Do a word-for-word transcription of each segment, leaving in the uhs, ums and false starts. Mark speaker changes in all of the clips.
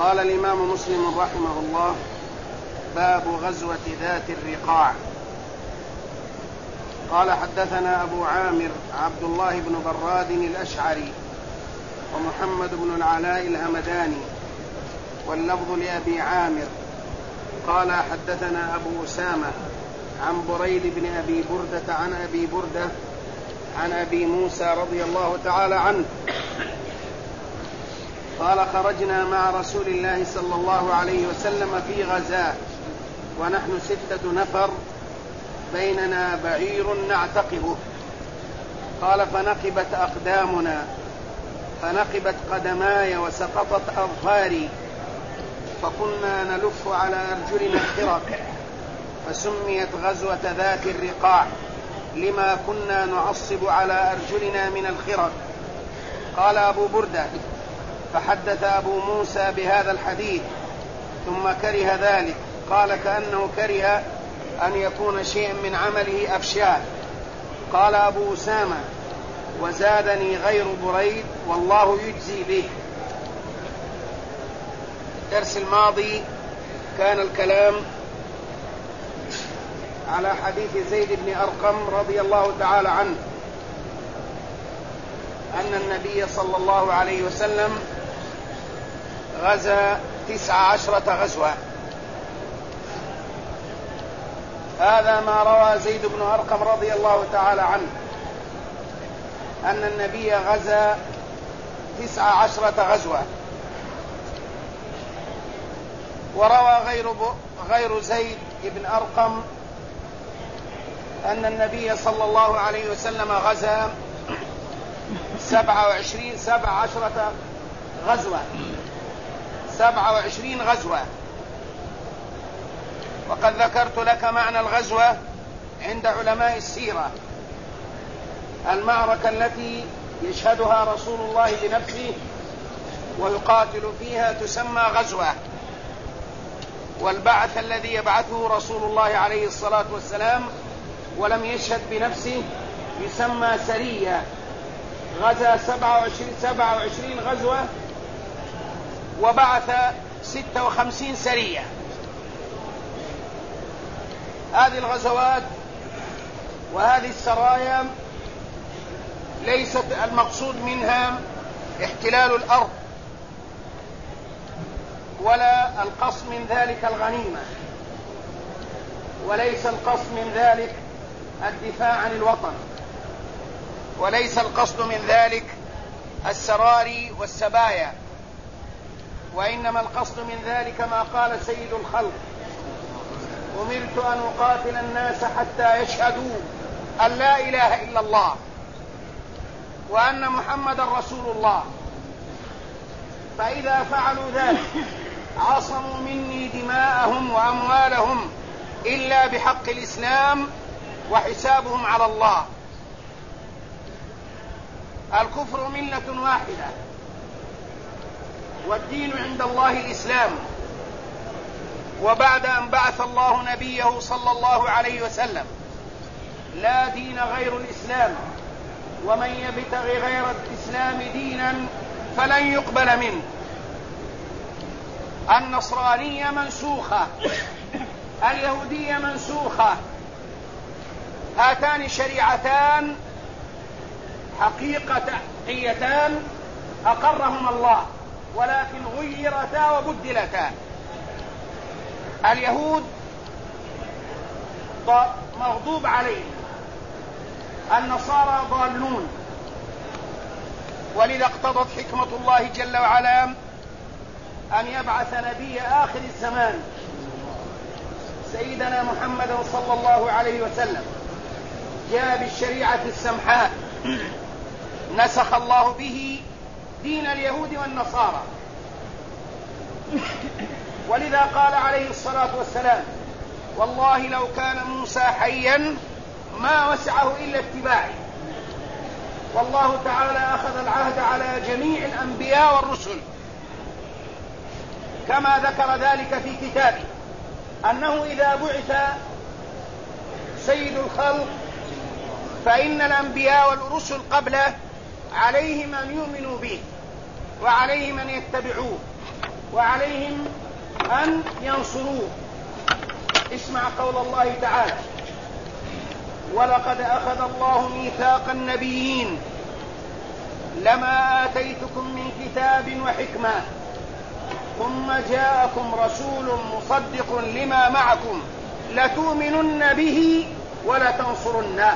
Speaker 1: قال الإمام مسلم رحمه الله: باب غزوة ذات الرقاع. قال: حدثنا أبو عامر عبد الله بن براد الأشعري ومحمد بن العلاء الهمداني، واللفظ لأبي عامر. قال: حدثنا أبو أسامة عن بريد بن أبي بردة عن أبي بردة عن أبي موسى رضي الله تعالى عنه قال: خرجنا مع رسول الله صلى الله عليه وسلم في غزاة ونحن ستة نفر، بيننا بعير نعتقبه. قال: فنقبت أقدامنا فنقبت قدماي وسقطت أظفاري، فكنا نلف على أرجلنا الخرق، فسميت غزوة ذات الرقاع لما كنا نعصب على أرجلنا من الخرق. قال أبو بردة: فحدث أبو موسى بهذا الحديث ثم كره ذلك. قال: كأنه كره أن يكون شيء من عمله أفشاه. قال أبو أسامة: وزادني غير بريد والله يجزي به. الدرس الماضي كان الكلام على حديث زيد بن أرقم رضي الله تعالى عنه أن النبي صلى الله عليه وسلم غزا تسع عشرة غزوة. هذا ما روى زيد بن أرقم رضي الله تعالى عنه أن النبي غزا تسع عشرة غزوة. وروى غير, غير زيد بن أرقم أن النبي صلى الله عليه وسلم غزا سبعة وعشرين سبع عشرة غزوة سبعة وعشرين غزوة. وقد ذكرت لك معنى الغزوة عند علماء السيرة: المعركة التي يشهدها رسول الله بنفسه ويقاتل فيها تسمى غزوة، والبعث الذي يبعثه رسول الله عليه الصلاة والسلام ولم يشهد بنفسه يسمى سرية. غزا سبعة وعشرين غزوة وبعث ستة وخمسين سرية. هذه الغزوات وهذه السرايا ليست المقصود منها احتلال الأرض، ولا القصد من ذلك الغنيمة، وليس القصد من ذلك الدفاع عن الوطن، وليس القصد من ذلك السراري والسبايا، وإنما القصد من ذلك ما قال سيد الخلق: أمرت أن أقاتل الناس حتى يشهدوا أن لا إله إلا الله وأن محمد رسول الله، فإذا فعلوا ذلك عصموا مني دماءهم وأموالهم إلا بحق الإسلام وحسابهم على الله. الكفر ملة واحدة والدين عند الله الإسلام. وبعد أن بعث الله نبيه صلى الله عليه وسلم لا دين غير الإسلام، ومن يبتغي غير الإسلام دينا فلن يقبل منه. النصرانية منسوخة، اليهودية منسوخة. هاتان شريعتان حقيقتان أقرهما الله، ولكن غيرتا وبدلتا. اليهود مغضوب عليهم، النصارى ضالون. ولذا اقتضت حكمة الله جل وعلا أن يبعث نبي آخر الزمان سيدنا محمد صلى الله عليه وسلم، جاء بالشريعة السمحاء نسخ الله به دين اليهود والنصارى. ولذا قال عليه الصلاة والسلام: والله لو كان موسى حيا ما وسعه إلا اتباعي. والله تعالى أخذ العهد على جميع الأنبياء والرسل، كما ذكر ذلك في كتابه أنه إذا بعث سيد الخلق فإن الأنبياء والرسل قبله عليهم أن يؤمنوا به وعليهم أن يتبعوه. وعليهم أن ينصروه. اسمع قول الله تعالى: ولقد أخذ الله ميثاق النبيين لما آتيتكم من كتاب وحكمة ثم جاءكم رسول مصدق لما معكم لتؤمنن به ولتنصرنه.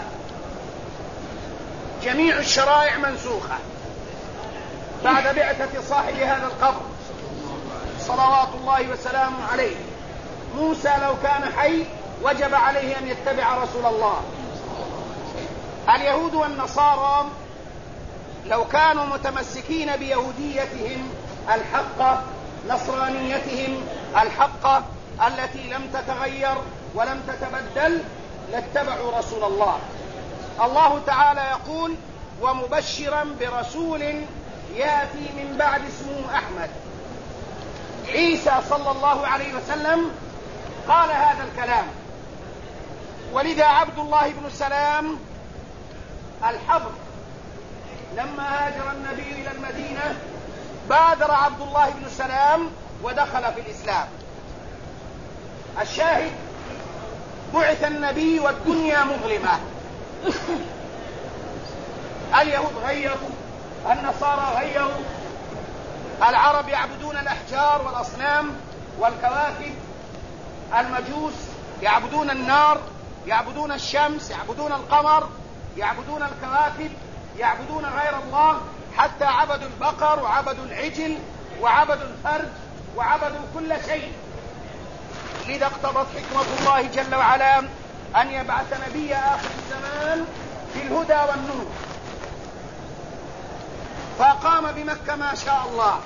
Speaker 1: جميع الشرائع منسوخة بعد بعثة صاحب هذا القبر صلوات الله وسلامه عليه. موسى لو كان حي وجب عليه أن يتبع رسول الله. اليهود والنصارى لو كانوا متمسكين بيهوديتهم الحقة، نصرانيتهم الحقة التي لم تتغير ولم تتبدل، لاتبعوا رسول الله. الله تعالى يقول: ومبشرا برسول يأتي من بعد اسمه أحمد. عيسى صلى الله عليه وسلم قال هذا الكلام. ولذا عبد الله بن سلام الحبر لما هاجر النبي إلى المدينة بادر عبد الله بن سلام ودخل في الإسلام. الشاهد: بعث النبي والدنيا مظلمة. اليهود غيروا، النصارى غيروا، العرب يعبدون الأحجار والأصنام والكواكب، المجوس يعبدون النار، يعبدون الشمس، يعبدون القمر، يعبدون الكواكب، يعبدون غير الله، حتى عبدوا البقر وعبدوا العجل وعبدوا الفرج وعبدوا كل شيء. لذا اقتضت حكمة الله جل وعلا أن يبعث نبي آخر الزمان بالهدى والنور، فقام بمكة ما شاء الله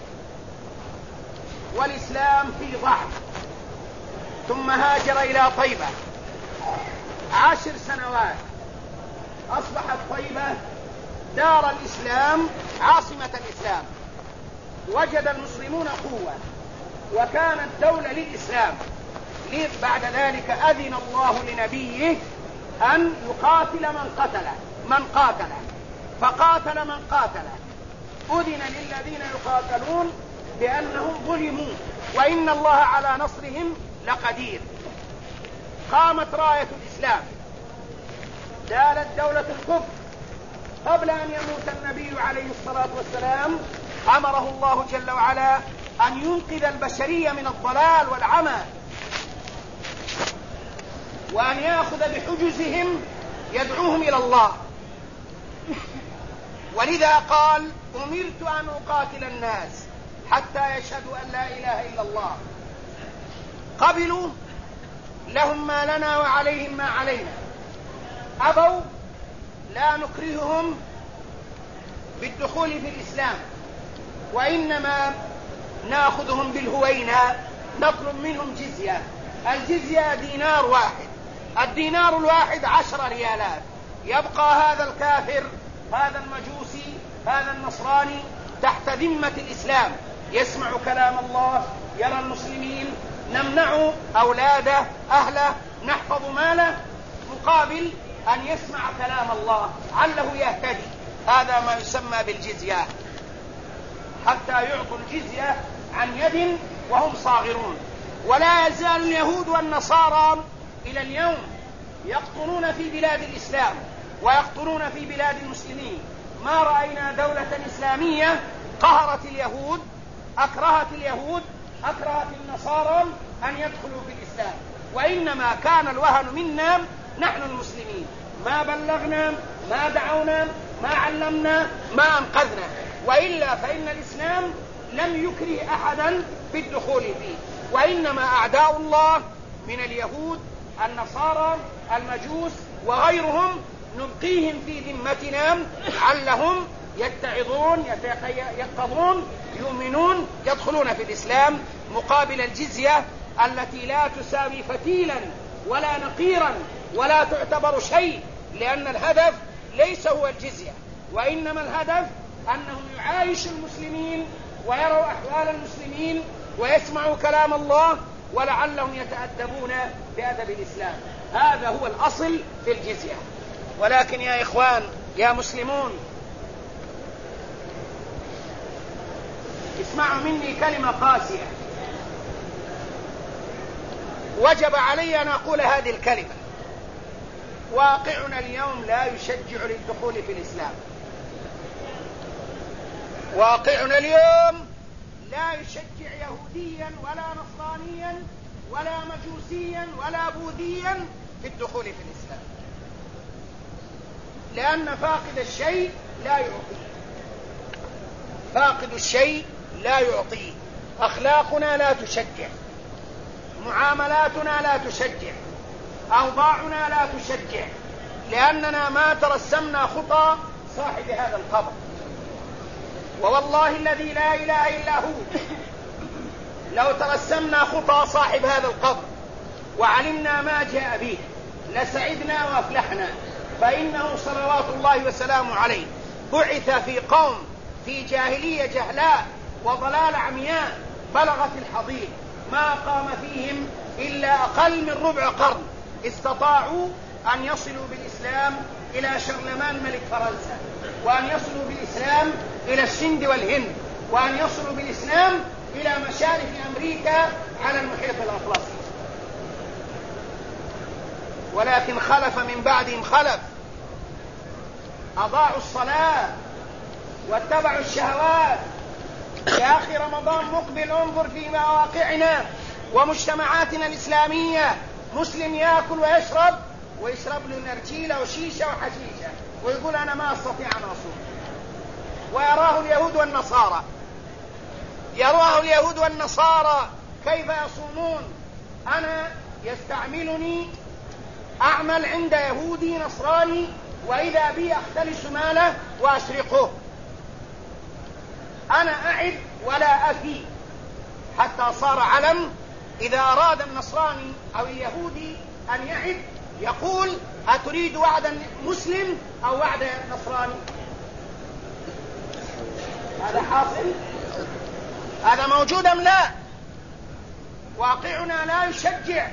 Speaker 1: والإسلام في ضعف، ثم هاجر إلى طيبة عشر سنوات، أصبحت طيبة دار الإسلام، عاصمة الإسلام. وجد المسلمون قوة وكانت دولة للإسلام. بعد ذلك أذن الله لنبيه أن يقاتل من قتله من قاتله فقاتل من قاتله. أذن للذين يقاتلون بأنهم ظلموا وإن الله على نصرهم لقدير. قامت راية الإسلام، دالت دولة الكفر. قبل أن يموت النبي عليه الصلاة والسلام أمره الله جل وعلا أن ينقذ البشرية من الضلال والعمى، وأن يأخذ بحجزهم يدعوهم إلى الله. ولذا قال: أمرت أن أقاتل الناس حتى يشهدوا أن لا إله إلا الله. قبلوا، لهم ما لنا وعليهم ما علينا. أبوا، لا نكرههم بالدخول في الإسلام، وإنما نأخذهم بالهوينة، نطلب منهم جزية. الجزية دينار واحد، الدينار الواحد عشر ريالات. يبقى هذا الكافر، هذا المجوسي، هذا النصراني تحت ذمة الإسلام، يسمع كلام الله، يرى المسلمين، نمنع أولاده، أهله، نحفظ ماله، مقابل أن يسمع كلام الله عله يهتدي. هذا ما يسمى بالجزية، حتى يعطوا الجزية عن يد وهم صاغرون. ولا يزال اليهود والنصارى إلى اليوم يقطنون في بلاد الإسلام ويقطنون في بلاد المسلمين. ما رأينا دولة إسلامية قهرت اليهود، أكرهت اليهود، أكرهت النصارى أن يدخلوا في الإسلام، وإنما كان الوهن منا نحن المسلمين. ما بلغنا، ما دعونا، ما علمنا، ما أنقذنا. وإلا فإن الإسلام لم يكره أحدا في الدخول فيه، وإنما أعداء الله من اليهود، النصارى، المجوس وغيرهم نبقيهم في ذمتنا علهم يتعظون، يتيقظون، يؤمنون، يدخلون في الإسلام مقابل الجزية التي لا تساوي فتيلا ولا نقيرا ولا تعتبر شيء، لأن الهدف ليس هو الجزية، وإنما الهدف أنهم يعايشوا المسلمين ويروا أحوال المسلمين ويسمعوا كلام الله ولعلهم يتأدبون بأدب الإسلام. هذا هو الأصل في الجزية. ولكن يا إخوان، يا مسلمون، اسمعوا مني كلمة قاسية، وجب علي أن أقول هذه الكلمة. واقعنا اليوم لا يشجع للدخول في الإسلام. واقعنا اليوم لا يشجع يهوديا ولا نصرانيا ولا مجوسيا ولا بوذيا في الدخول في الإسلام، لأن فاقد الشيء لا يعطيه. فاقد الشيء لا يعطيه. أخلاقنا لا تشجع، معاملاتنا لا تشجع، أوضاعنا لا تشجع، لأننا ما ترسمنا خطى صاحب هذا القبر. ووالله الذي لا إله إلا هو لو ترسمنا خطى صاحب هذا القبر وعلمنا ما جاء به لسعدنا وافلحنا، فإنه صلوات الله وسلامه عليه بعث في قوم في جاهلية جهلاء وضلال عمياء بلغت الحضيض، ما قام فيهم إلا أقل من ربع قرن استطاعوا أن يصلوا بالإسلام إلى شرلمان ملك فرنسا، وأن يصلوا بالإسلام إلى السند والهند، وأن يصلوا بالإسلام إلى مشارف أمريكا على المحيط الأطلسي. ولكن خلف من بعدهم خلف أضاعوا الصلاة واتبعوا الشهوات. يا أخي رمضان مقبل، انظر في مواقعنا ومجتمعاتنا الإسلامية، مسلم يأكل ويشرب ويشرب له نرجيلة وشيشة وحشيشة ويقول أنا ما أستطيع أن أصوم. ويراه اليهود والنصارى يراه اليهود والنصارى كيف يصومون. أنا يستعملني أعمل عند يهودي نصراني وإذا بي أختلس ماله وأسرقه. أنا أعد ولا أفي، حتى صار علم إذا أراد النصراني أو اليهودي أن يعد يقول أتريد وعدا مسلم أو وعد نصراني؟ هذا حاصل؟ هذا موجود أم لا؟ واقعنا لا يشجع،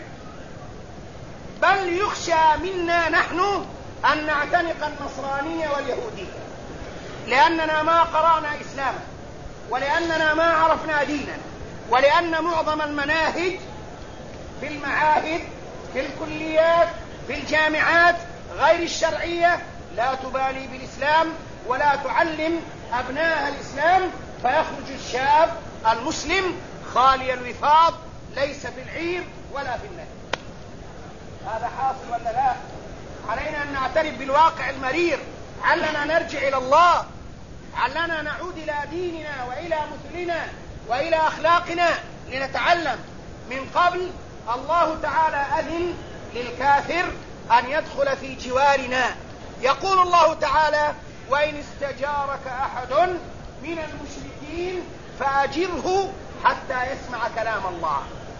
Speaker 1: بل يخشى منا نحن أن نعتنق النصرانية واليهودية، لأننا ما قرأنا إسلاما، ولأننا ما عرفنا دينا، ولأن معظم المناهج في المعاهد في الكليات في الجامعات غير الشرعية لا تبالي بالإسلام ولا تعلم أبناء الإسلام، فيخرج الشاب المسلم خالي الوفاض ليس في العير ولا في النهي. هذا حاصل ولا لا؟ علينا أن نعترف بالواقع المرير، علنا نرجع إلى الله، علنا نعود إلى ديننا وإلى مثلنا وإلى أخلاقنا لنتعلم. من قبل الله تعالى أذن للكافر أن يدخل في جوارنا. يقول الله تعالى وإن استجارك أحد من المشركين فأجره حتى يسمع كلام الله.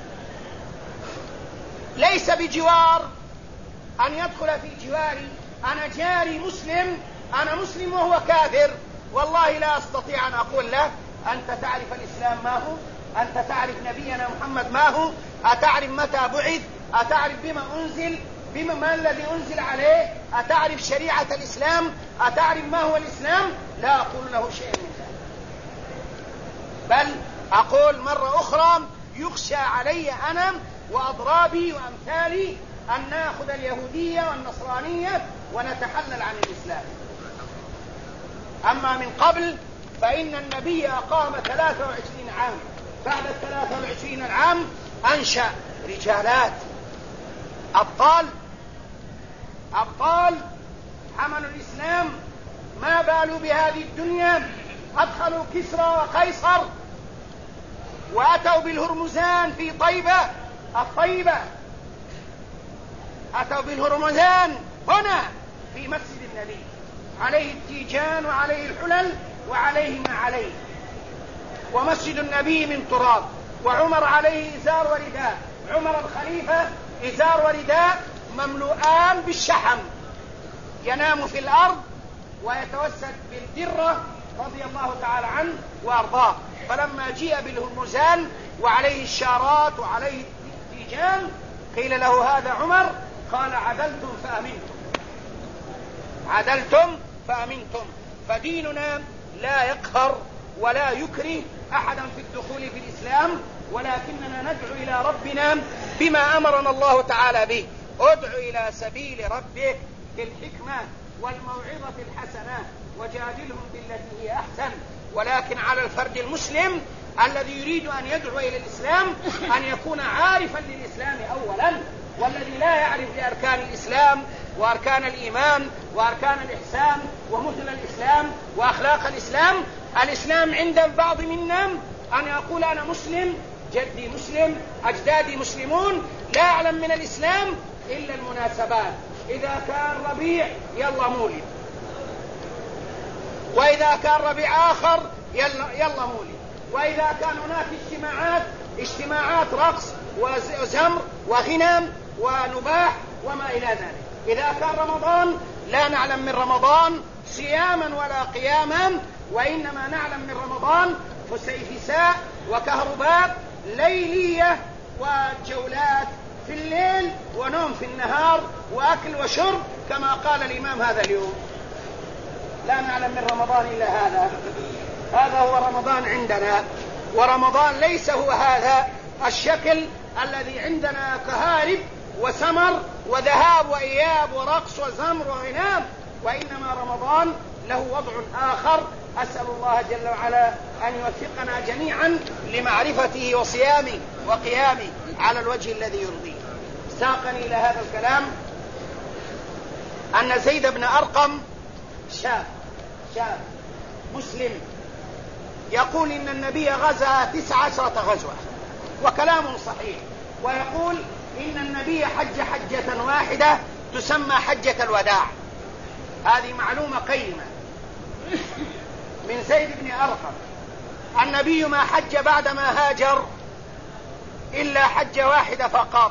Speaker 1: ليس بجوار أن يدخل في جواري، أنا جاري مسلم، أنا مسلم وهو كافر، والله لا أستطيع أن أقول له أنت تعرف الإسلام ما هو، أنت تعرف نبينا محمد ما هو، أتعرف متى بعث، أتعرف بما أنزل، بما ما الذي أنزل عليه، أتعرف شريعة الإسلام، أتعرف ما هو الإسلام؟ لا أقول له شيء من ذلك، بل أقول مرة أخرى يخشى علي أنا وأضرابي وأمثالي أن نأخذ اليهودية والنصرانية ونتحلل عن الإسلام. أما من قبل فإن النبي أقام ثلاثة وعشرين عام، بعد الثلاثة وعشرين العام أنشأ رجالات أبطال أبطال حملوا الإسلام، ما بالوا بهذه الدنيا، أدخلوا كسرى وقيصر وأتوا بالهرمزان في طيبة الطيبة، أتوا بالهرمزان هنا في مسجد النبي، عليه التيجان وعليه الحلل وعليه ما عليه، ومسجد النبي من تراب، وعمر عليه إزار ورداء، عمر الخليفة إزار ورداء مملوءان بالشحم، ينام في الأرض ويتوسد بالدرة رضي الله تعالى عنه وأرضاه. فلما جيء بالهرمزان وعليه الشارات وعليه التيجان قيل له هذا عمر، قال عدلتم فأمنتم، عدلتم فأمنتم. فديننا لا يقهر ولا يكره أحدا في الدخول في الإسلام، ولكننا ندعو إلى ربنا بما أمرنا الله تعالى به. ادع إلى سبيل ربك بالحكمة والموعظة الحسنة وجادلهم بالتي هي أحسن. ولكن على الفرد المسلم الذي يريد أن يدعو إلى الإسلام أن يكون عارفا للإسلام أولا، والذي لا يعرف لأركان الإسلام وأركان الإيمان وأركان الإحسان ومثل الإسلام وأخلاق الإسلام. الإسلام عند البعض منا أن يقول أنا مسلم، جدي مسلم، أجدادي مسلمون، لا أعلم من الإسلام إلا المناسبات. إذا كان ربيع يلا مولد، وإذا كان ربيع آخر يلا, يلا مولد، وإذا كان هناك اجتماعات اجتماعات رقص وزمر وغنم ونباح وما إلى ذلك. إذا كان رمضان لا نعلم من رمضان صياما ولا قياما، وإنما نعلم من رمضان فسيفساء وكهرباء ليلية وجولات في الليل ونوم في النهار وأكل وشرب كما قال الإمام هذا اليوم. لا نعلم من رمضان إلا هذا. هذا هو رمضان عندنا، ورمضان ليس هو هذا الشكل الذي عندنا كهارب وسمر وذهاب وإياب ورقص وزمر وغنام، وإنما رمضان له وضع آخر. أسأل الله جل وعلا أن يوفقنا جميعا لمعرفته وصيامه وقيامه على الوجه الذي يرضيه. ساقني إلى هذا الكلام أن زيد بن أرقم شاب شاب مسلم يقول إن النبي غزا تسع عشرة غزوة، وكلام صحيح، ويقول إن النبي حج حجة واحدة تسمى حجة الوداع. هذه معلومة قيمة من زيد بن أرقم. النبي ما حج بعدما هاجر إلا حجة واحدة فقط.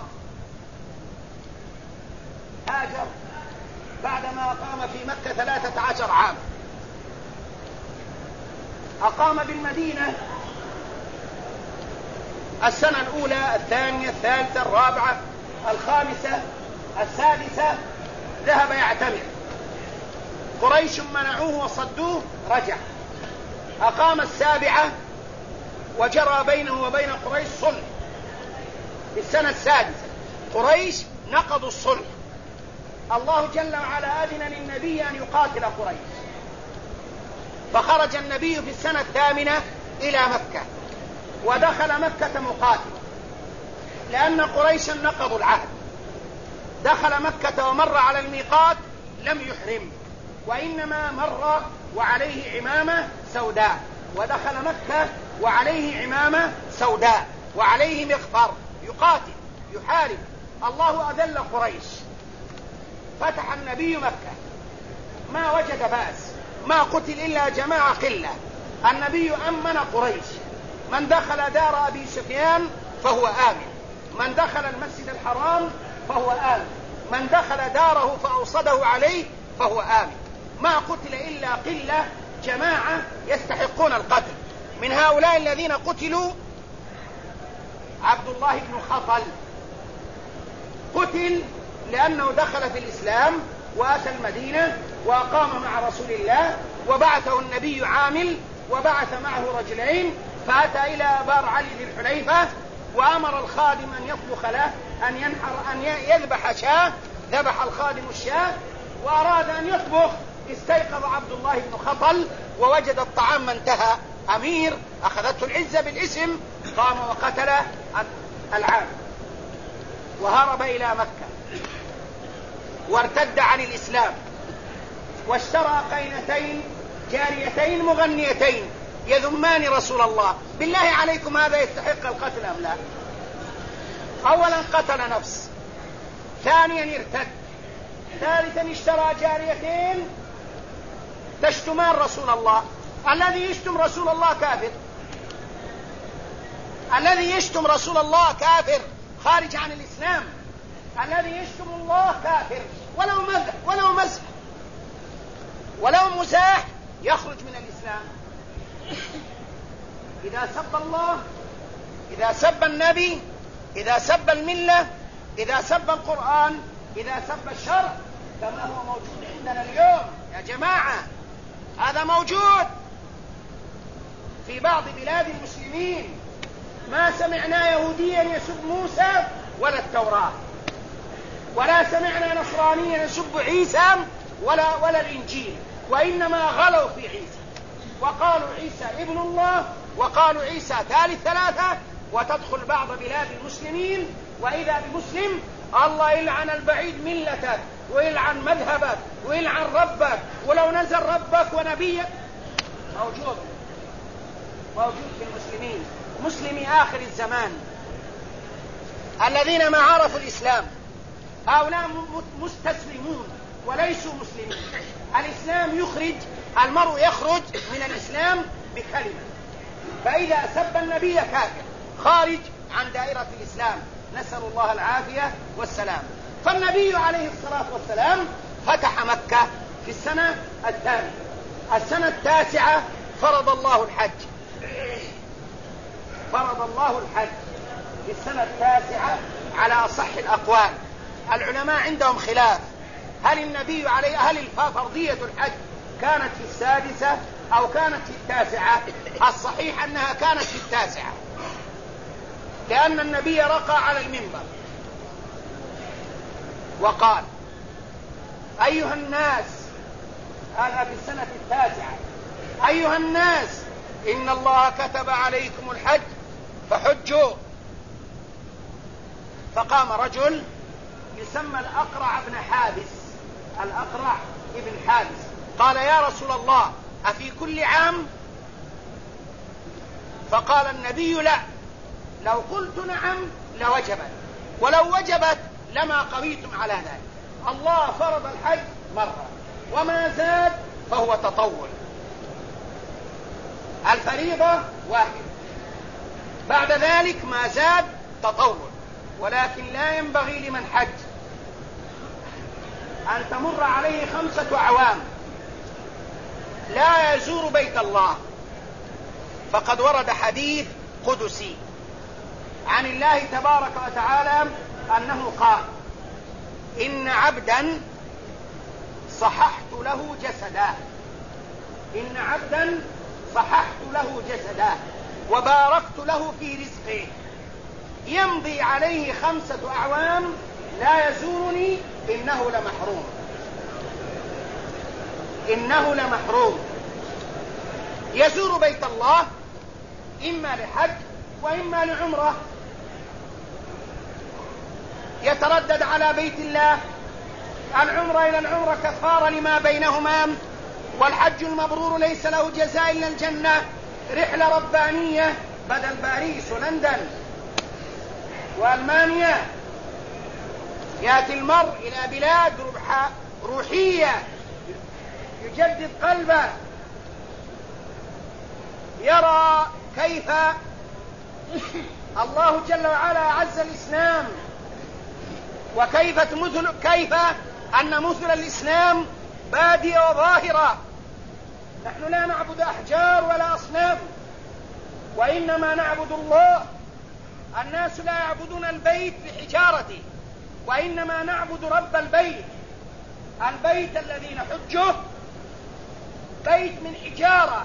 Speaker 1: هاجر بعدما أقام في مكة ثلاثة عشر عام، أقام بالمدينة السنة الأولى الثانية الثالثة الرابعة الخامسة السادسة، ذهب يعتمر، قريش منعوه وصدوه، رجع، أقام السابعة وجرى بينه وبين قريش صلح. في السنة السادسة قريش نقضوا الصلح، الله جل وعلا أذن للنبي أن يقاتل قريش، فخرج النبي في السنة الثامنة إلى مكة ودخل مكة مقاتلا، لأن قريشا نقضوا العهد. دخل مكة ومر على الميقات لم يحرم، وإنما مر وعليه عمامة سوداء، ودخل مكة وعليه عمامة سوداء وعليه مغفر، يقاتل يحارب. الله أذل قريش، فتح النبي مكة، ما وجد بأس، ما قتل إلا جماعة قلة. النبي أمن قريش، من دخل دار أبي سفيان فهو آمن، من دخل المسجد الحرام فهو آمن، من دخل داره فأوصده عليه فهو آمن. ما قتل إلا قلة، جماعة يستحقون القتل. من هؤلاء الذين قتلوا عبد الله بن خطل، قتل لأنه دخل في الإسلام وأتى المدينة وأقام مع رسول الله، وبعثه النبي عامل، وبعث معه رجلين، فأتى إلى بار علي ذي الحليفة وأمر الخادم أن يطبخ له، أن ينحر أن يذبح شاة، ذبح الخادم الشاة وأراد أن يطبخ. استيقظ عبد الله بن خطل ووجد الطعام ما انتهى، أمير أخذته العزة بالاسم، قام وقتل العام وهرب إلى مكة وارتد عن الإسلام، واشترى قينتين جاريتين مغنيتين يذمان رسول الله. بالله عليكم هذا يستحق القتل أم لا؟ أولا قتل نفس، ثانيا ارتد، ثالثا اشترى جاريتين تشتمان رسول الله. الذي يشتم رسول الله كافر، الذي يشتم رسول الله كافر خارج عن الإسلام، الذي يشتم الله كافر، ولو مزح ولو مزح ولو مزاح يخرج من الإسلام. إذا سب الله، إذا سب النبي، إذا سب الملة، إذا سب القرآن، إذا سب الشرع، كما هو موجود عندنا اليوم يا جماعة، هذا موجود. في بعض بلاد المسلمين ما سمعنا يهوديا يسب موسى ولا التوراة، ولا سمعنا نصرانيا يسب عيسى ولا, ولا الإنجيل، وإنما غلوا في عيسى وقالوا عيسى ابن الله، وقالوا عيسى ثالث ثلاثة. وتدخل بعض بلاد المسلمين وإذا بمسلم الله يلعن البعيد ملتك ويلعن مذهبك ويلعن ربك، ولو نزل ربك ونبيك. موجود موجود في المسلمين، مسلمي آخر الزمان الذين ما عرفوا الإسلام، هؤلاء مستسلمون وليسوا مسلمين. الإسلام يخرج المرء، يخرج من الإسلام بكلمة، فإذا سب النبي كافر خارج عن دائرة الإسلام، نسأل الله العافية والسلام. فالنبي عليه الصلاة والسلام فتح مكة في السنة الثانية، السنة التاسعة فرض الله الحج، فرض الله الحج في السنة التاسعة على أصح الأقوال. العلماء عندهم خلاف، هل النبي عليه هل فرضية الحج كانت في السادسة أو كانت في التاسعة؟ الصحيح أنها كانت في التاسعة، لأن النبي رقى على المنبر وقال أيها الناس، هذا في السنة التاسعة، أيها الناس إن الله كتب عليكم الحج فحجوا. فقام رجل يسمى الأقرع بن حابس، الأقرع ابن حابس، قال يا رسول الله أفي كل عام؟ فقال النبي لا، لو قلت نعم لوجبت، ولو وجبت لما قويتم على ذلك. الله فرض الحج مرة، وما زاد فهو تطوع، الفريضة واحد، بعد ذلك ما زاد تطوع. ولكن لا ينبغي لمن حج أن تمر عليه خمسة أعوام لا يزور بيت الله، فقد ورد حديث قدسي عن الله تبارك وتعالى أنه قال إن عبدا صححت له جسده، إن عبدا صححت له جسده وباركت له في رزقه، يمضي عليه خمسة أعوام لا يزورني إنه لمحروم، إنه لمحروم. يزور بيت الله إما لحج وإما لعمرة، يتردد على بيت الله. العمرة إلى العمرة كفارة لما بينهما، والحج المبرور ليس له جزاء إلا الجنة. رحلة ربانية بدل باريس ولندن وألمانيا، يأتي المرء إلى بلاد روحية يجدد قلبه، يرى كيف الله جل وعلا أعز الإسلام، وكيف مثل كيف أن مثل الإسلام بادية وظاهرة. نحن لا نعبد أحجار ولا أصنام، وإنما نعبد الله. الناس لا يعبدون البيت بحجارته، وإنما نعبد رب البيت. البيت الذي نحجه بيت من حجارة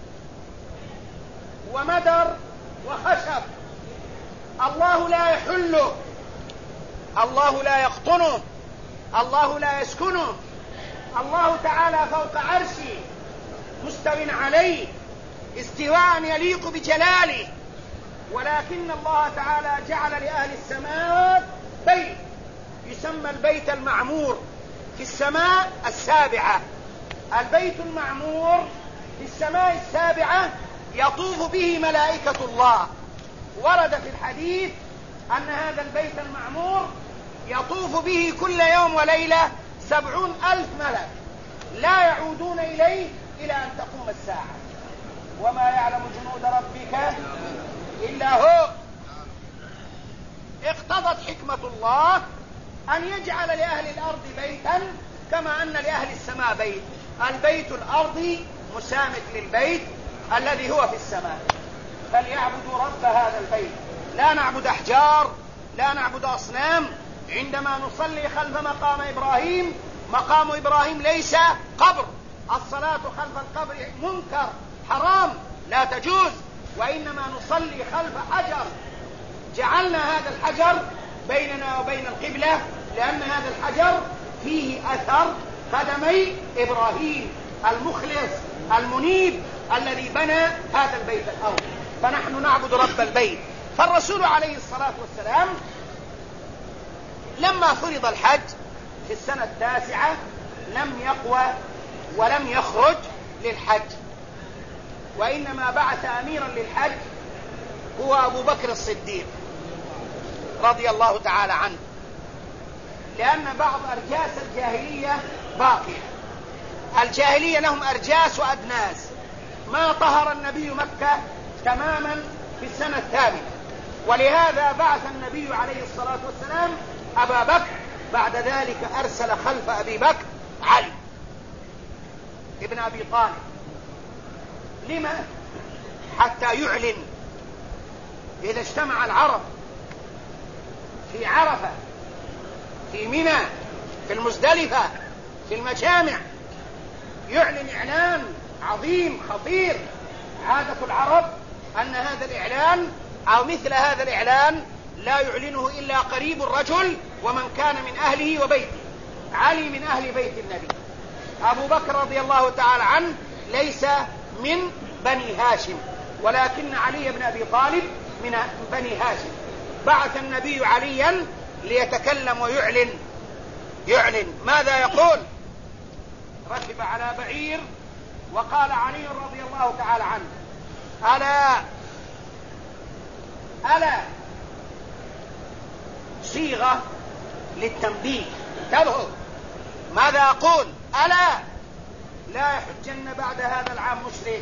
Speaker 1: ومدر وخشب، الله لا يحله، الله لا يقطنه، الله لا يسكنه. الله تعالى فوق عرشه مستو عليه استواء يليق بجلاله، ولكن الله تعالى جعل لأهل السماوات بيت يسمى البيت المعمور في السماء السابعة. البيت المعمور في السماء السابعة يطوف به ملائكة الله. ورد في الحديث أن هذا البيت المعمور يطوف به كل يوم وليلة سبعون ألف ملك لا يعودون إليه إلى أن تقوم الساعة، وما يعلم جنود ربك إلا هو. اقتضت حكمة الله أن يجعل لأهل الأرض بيتا كما أن لأهل السماء بيت. البيت الأرضي مسامح للبيت الذي هو في السماء، فليعبدوا رب هذا البيت. لا نعبد أحجار، لا نعبد أصنام. عندما نصلي خلف مقام إبراهيم، مقام إبراهيم ليس قبر، الصلاة خلف القبر منكر حرام، لا تجوز، وإنما نصلي خلف حجر جعلنا هذا الحجر بيننا وبين القبلة، لأن هذا الحجر فيه أثر قدمي إبراهيم المخلص المنيب الذي بنى هذا البيت الأول، فنحن نعبد رب البيت. فالرسول عليه الصلاة والسلام لما فرض الحج في السنة التاسعة لم يقوى ولم يخرج للحج، وإنما بعث أميرا للحج هو أبو بكر الصديق رضي الله تعالى عنه، لأن بعض أرجاس الجاهلية باقية. الجاهلية لهم أرجاس وأدناس، ما طهر النبي مكة تماما في السنة الثامنة، ولهذا بعث النبي عليه الصلاة والسلام أبا بكر، بعد ذلك أرسل خلف أبي بكر علي ابن أبي طالب. لما؟ حتى يعلن إذا اجتمع العرب في عرفة، في منى، في المزدلفة، في المجامع، يعلن إعلان عظيم خطير. عادة العرب أن هذا الإعلان أو مثل هذا الإعلان لا يعلنه إلا قريب الرجل ومن كان من أهله وبيته. علي من أهل بيت النبي، أبو بكر رضي الله تعالى عنه ليس من بني هاشم، ولكن علي بن أبي طالب من بني هاشم. بعث النبي عليا ليتكلم ويعلن. يعلن ماذا يقول؟ ركب على بعير وقال علي رضي الله تعالى عنه: ألا ألا صيغة للتنبيه، انتبهوا ماذا أقول؟ ألا لا يحجن بعد هذا العام مشرك،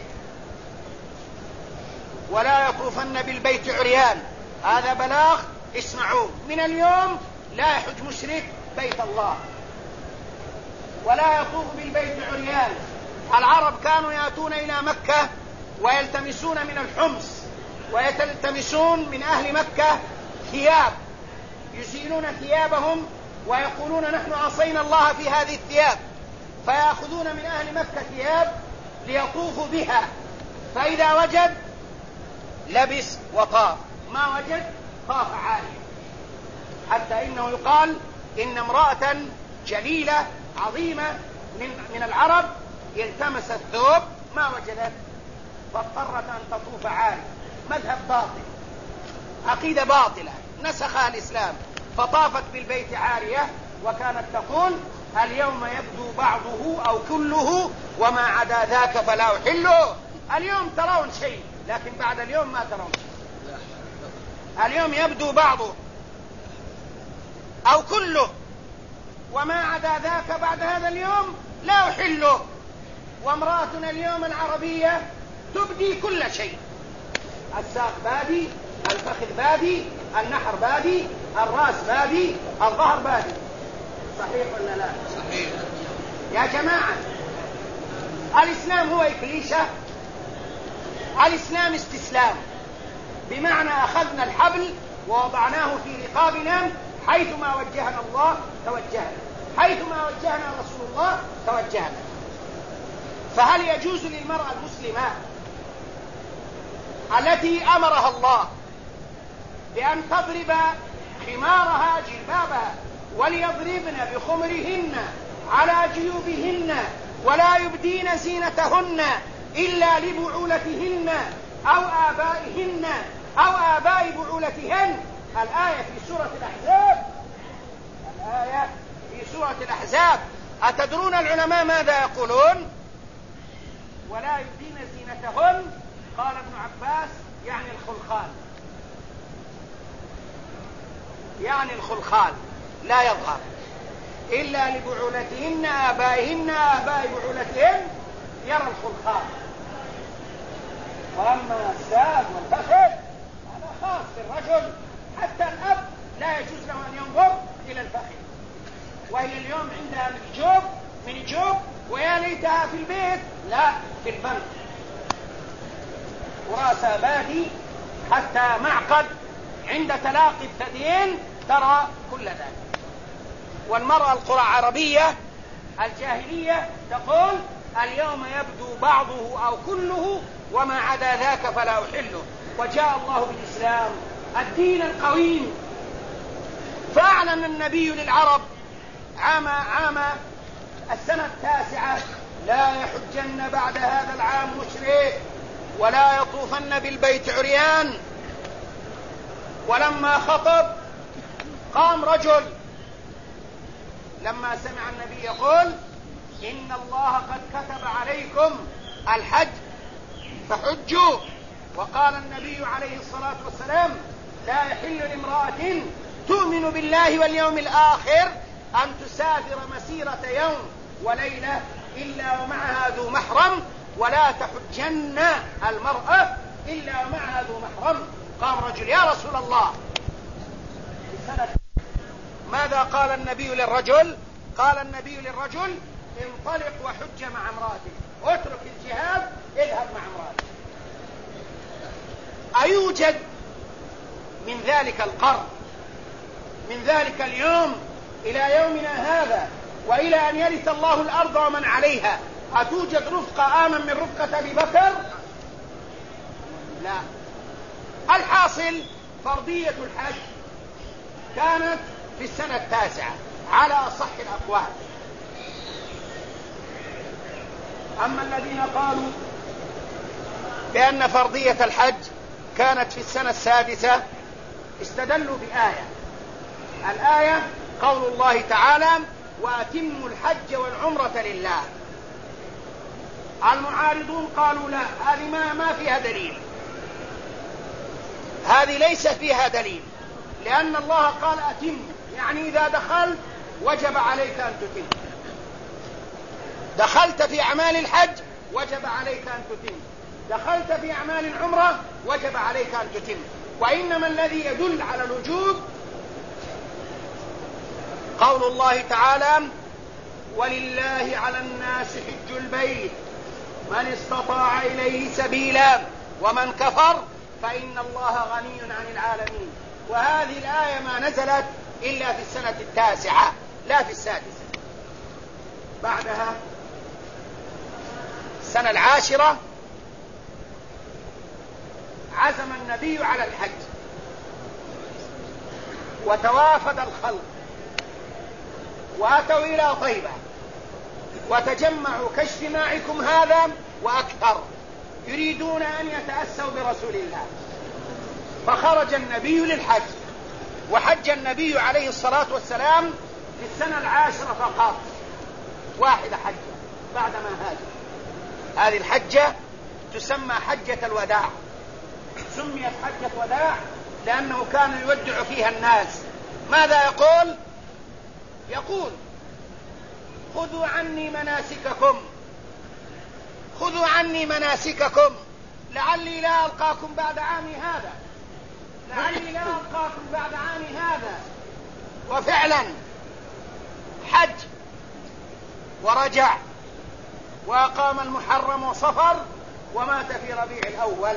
Speaker 1: ولا يطوفن بالبيت عريان. هذا بلاغ، اسمعوا، من اليوم لا يحج مشرك بيت الله، ولا يطوف بالبيت عريان. العرب كانوا يأتون إلى مكة ويلتمسون من الحمص ويلتمسون من أهل مكة ثياب، يزيلون ثيابهم ويقولون نحن عصينا الله في هذه الثياب، فيأخذون من أهل مكة ثياب ليطوفوا بها، فإذا وجد لبس وطاف، ما وجد طاف عاليا، حتى إنه يقال إن امرأة جليلة عظيمة من, من العرب التمست الثوب ما وجدت فاضطرت أن تطوف عاليا. مذهب باطل، عقيدة باطلة نسخها الإسلام، فطافت بالبيت عارية، وكانت تقول: اليوم يبدو بعضه أو كله وما عدا ذاك فلا أحله. اليوم ترون شيء لكن بعد اليوم ما ترون شيء. اليوم يبدو بعضه أو كله وما عدا ذاك بعد هذا اليوم لا أحله. وامرأتنا اليوم العربية تبدي كل شيء، الساق بادي، الفخذ بادي، النحر بادي، الرأس بادي، الظهر بادي. صحيح ولا لا؟ صحيح يا جماعة. الإسلام هو إكليشة، الإسلام استسلام، بمعنى أخذنا الحبل ووضعناه في رقابنا، حيثما وجهنا الله توجهنا، حيثما وجهنا رسول الله توجهنا. فهل يجوز للمرأة المسلمة التي أمرها الله بأن تضرب خمارها جلبابها وليضربن بخمرهن على جيوبهن ولا يبدين زينتهن إلا لبعولتهن أو آبائهن أو آباء بعولتهن؟ الآية في سورة الأحزاب، الآية في سورة الأحزاب. أتدرون العلماء ماذا يقولون؟ ولا يبدين زينتهن، قال ابن عباس يعني الخلخال، يعني الخلخال لا يظهر إلا لبعولتهن آبائهن آباء بعولتهن يرى الخلخال. وأما الساد والفخذ هذا خاص بالرجل، حتى الأب لا يجوز له أن ينظر إلى الفخذ، وهي اليوم عندها من جوب من جوب ويا ليتها في البيت، لا في البنك، وراسها بادي حتى معقد عند تلاقي الثديين ترى كل ذلك. والمرأة القرى العربية الجاهلية تقول: اليوم يبدو بعضه أو كله وما عدا ذاك فلا أحله. وجاء الله بالإسلام الدين القويم. فأعلن النبي للعرب عام عام السنة التاسعة: لا يحجن بعد هذا العام مشرك ولا يطوفن بالبيت عريان. ولما خطب قام رجل لما سمع النبي يقول: إن الله قد كتب عليكم الحج فحجوا. وقال النبي عليه الصلاة والسلام: لا يحل لامرأة تؤمن بالله واليوم الآخر أن تسافر مسيرة يوم وليلة إلا ومعها ذو محرم، ولا تحجن المرأة إلا ومعها ذو محرم. قام رجل: يا رسول الله، ماذا قال النبي للرجل؟ قال النبي للرجل: انطلق وحج مع امرأتك، اترك الجهاد، اذهب مع امرأتك. أيوجد من ذلك القرن، من ذلك اليوم إلى يومنا هذا وإلى أن يرث الله الأرض ومن عليها، أتوجد رفقة آمن من رفقة أبي بكر؟ لا. الحاصل فرضية الحج كانت في السنة التاسعة على أصح الأقوال. أما الذين قالوا بأن فرضية الحج كانت في السنة السادسة استدلوا بآية. الآية قول الله تعالى: وأتموا الحج والعمرة لله. المعارضون قالوا: لا، هذه ما, ما فيها دليل، هذه ليس فيها دليل، لأن الله قال أتم، يعني إذا دخلت وجب عليك أن تتم. دخلت في أعمال الحج وجب عليك أن تتم، دخلت في أعمال العمرة وجب عليك أن تتم. وإنما الذي يدل على الوجوب قول الله تعالى: ولله على الناس حج البيت من استطاع إليه سبيلا ومن كفر فإن الله غني عن العالمين. وهذه الآية ما نزلت إلا في السنة التاسعة لا في السادسة. بعدها السنة العاشرة عزم النبي على الحج وتوافد الخلق وأتوا إلى طيبة وتجمعوا كاجتماعكم هذا وأكثر، يريدون أن يتأسوا برسول الله. فخرج النبي للحج، وحج النبي عليه الصلاة والسلام في السنة العاشرة فقط، واحدة حجة بعدما هاجر. هذه الحجة تسمى حجة الوداع. سميت حجة وداع لأنه كان يودع فيها الناس. ماذا يقول؟ يقول: خذوا عني مناسككم، خذوا عني مناسككم لعلي لا ألقاكم بعد عامي هذا، لعلي لا ألقاكم بعد عامي هذا. وفعلا حج ورجع وأقام المحرم وصفر ومات في ربيع الأول.